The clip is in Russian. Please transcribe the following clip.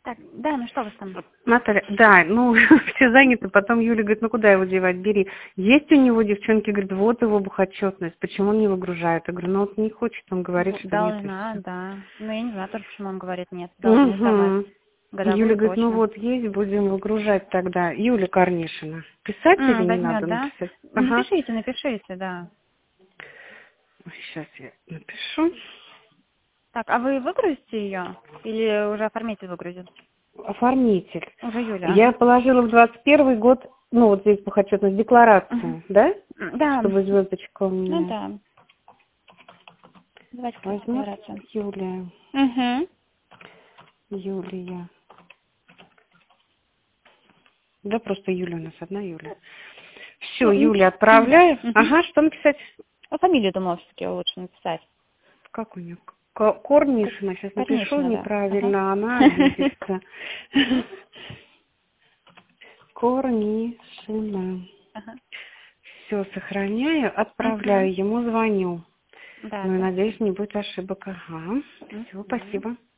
Так, да, ну что у вас там? Наталья, да, ну, все заняты, потом Юля говорит, ну куда его девать, бери. Есть у него, девчонки, говорят, вот его бухотчетность, почему он не выгружает? Я говорю, ну вот не хочет, он говорит, что нет. Должна, да. Ну, я не знаю тоже, почему он говорит нет. Должны сдавать. Юля Годовую говорит, ну точно. вот есть, будем выгружать тогда. Юля Корнишина. Писать или не Возьмет, надо да? написать? Ага. Напишите, да. Сейчас я напишу. Так, а вы выгрузите ее? Или уже оформитель выгрузит? Оформитель. Уже Юля, Я ага. положила в 21 год, ну вот здесь бухотчетность, декларацию, да? Да. Чтобы звездочка у Ну меня. да. Давайте Возьмет декларацию. Юлия. Юлия. Да, просто Юля у нас одна Юля. Все, Юля, отправляю. Ага, что написать? А фамилию, думала, все-таки лучше написать. Как у нее? Корнишина. Сейчас напишу Корнишина, да. неправильно, она обидится. Корнишина. Все, сохраняю, отправляю, ему звоню. Да, Ну и да. надеюсь, не будет ошибок. Ага. Все, спасибо.